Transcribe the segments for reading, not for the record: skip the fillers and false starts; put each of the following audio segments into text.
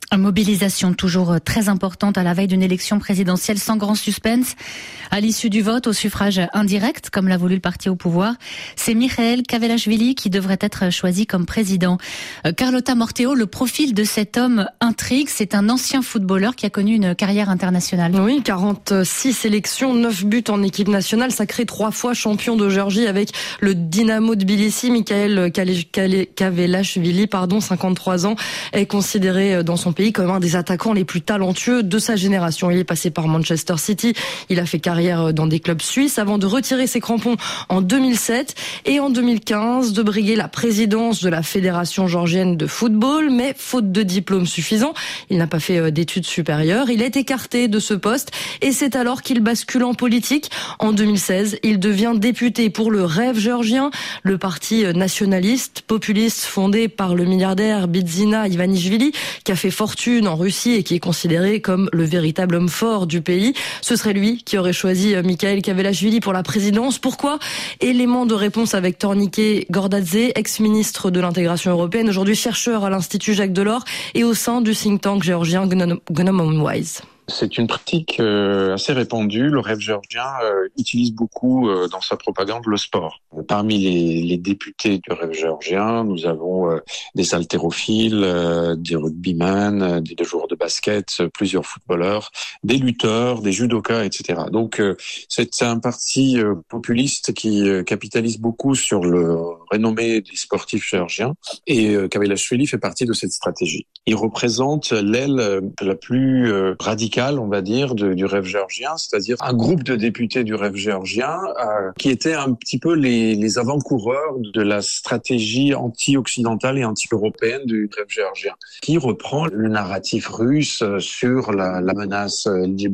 Mobilisation toujours très importante à la veille d'une élection présidentielle sans grand suspense. À l'issue du vote au suffrage indirect, comme l'a voulu le parti au pouvoir, c'est Mikhail Kavelashvili qui devrait être choisi comme président. Carlotta Morteo, le profil de cet homme intrigue. C'est un ancien footballeur qui a connu une carrière internationale. Oui, 46 sélections, 9 buts en équipe nationale, sacré 3 fois champion de Géorgie avec le Dynamo Tbilissi. Mikhail Kavelashvili, 53 ans, est considéré dans son pays comme un des attaquants les plus talentueux de sa génération. Il est passé par Manchester City, il a fait carrière dans des clubs suisses avant de retirer ses crampons en 2007 et en 2015 de briguer la présidence de la Fédération géorgienne de football, mais faute de diplôme suffisant, il n'a pas fait d'études supérieures, il est écarté de ce poste et c'est alors qu'il bascule en politique. En 2016, il devient député pour le Rêve géorgien, le parti nationaliste, populiste fondé par le milliardaire Bidzina Ivanishvili qui a fait fortune en Russie et qui est considéré comme le véritable homme fort du pays. Ce serait lui qui aurait choisi Mikhail Kavelashvili pour la présidence. Pourquoi ? Élément de réponse avec Tornike Gordadze, ex-ministre de l'intégration européenne, aujourd'hui chercheur à l'Institut Jacques Delors et au sein du think tank géorgien Gnomon-Wise. C'est une pratique assez répandue. Le Rêve géorgien utilise beaucoup dans sa propagande le sport. Parmi les députés du Rêve géorgien, nous avons des haltérophiles, des rugbymen, des joueurs de basket, plusieurs footballeurs, des lutteurs, des judokas, etc. Donc c'est un parti populiste qui capitalise beaucoup sur le renommée des sportifs géorgiens et Kavelashvili fait partie de cette stratégie. Il représente l'aile la plus radicale, on va dire, du Rêve géorgien, c'est-à-dire un groupe de députés du Rêve géorgien qui étaient un petit peu les avant-coureurs de la stratégie anti-occidentale et anti-européenne du Rêve géorgien, qui reprend le narratif russe sur la menace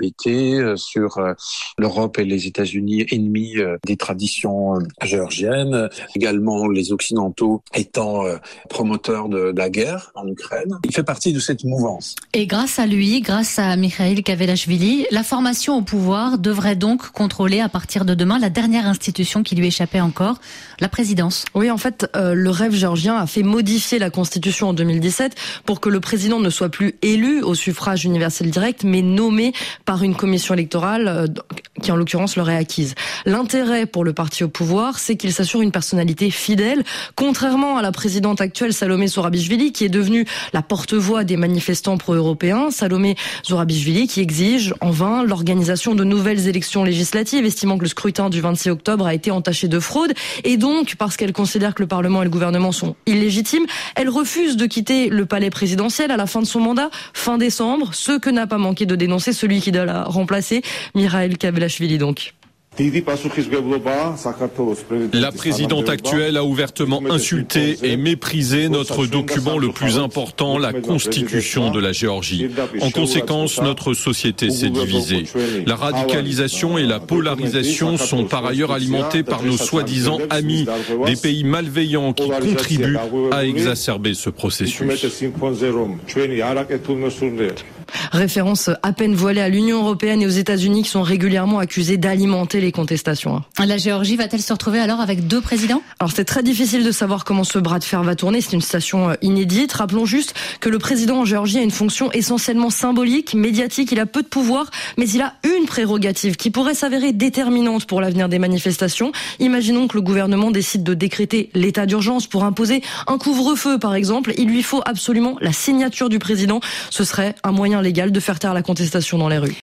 LGBT, sur l'Europe et les États-Unis ennemis des traditions géorgiennes, également les Occidentaux étant promoteurs de la guerre en Ukraine. Il fait partie de cette mouvance. Et grâce à lui, grâce à Mikhail Kavelashvili, la formation au pouvoir devrait donc contrôler à partir de demain la dernière institution qui lui échappait encore, la présidence. Oui, en fait, le Rêve géorgien a fait modifier la constitution en 2017 pour que le président ne soit plus élu au suffrage universel direct, mais nommé par une commission électorale qui en l'occurrence l'aurait acquise. L'intérêt pour le parti au pouvoir, c'est qu'il s'assure une personnalité fidèle, contrairement à la présidente actuelle Salomé Zourabichvili, qui est devenue la porte-voix des manifestants pro-européens. Salomé Zourabichvili qui exige en vain l'organisation de nouvelles élections législatives, estimant que le scrutin du 26 octobre a été entaché de fraude. Et donc, parce qu'elle considère que le Parlement et le gouvernement sont illégitimes, elle refuse de quitter le palais présidentiel à la fin de son mandat, fin décembre, ce que n'a pas manqué de dénoncer celui qui doit la remplacer, Mikhail Kavelashvili donc. La présidente actuelle a ouvertement insulté et méprisé notre document le plus important, la Constitution de la Géorgie. En conséquence, notre société s'est divisée. La radicalisation et la polarisation sont par ailleurs alimentées par nos soi-disant amis, des pays malveillants qui contribuent à exacerber ce processus. Référence à peine voilée à l'Union européenne et aux États-Unis qui sont régulièrement accusés d'alimenter les contestations. La Géorgie va-t-elle se retrouver alors avec 2 présidents ? Alors c'est très difficile de savoir comment ce bras de fer va tourner, c'est une situation inédite. Rappelons juste que le président en Géorgie a une fonction essentiellement symbolique, médiatique, il a peu de pouvoir, mais il a une prérogative qui pourrait s'avérer déterminante pour l'avenir des manifestations. Imaginons que le gouvernement décide de décréter l'état d'urgence pour imposer un couvre-feu par exemple, il lui faut absolument la signature du président, ce serait un moyen légal de faire taire la contestation dans les rues.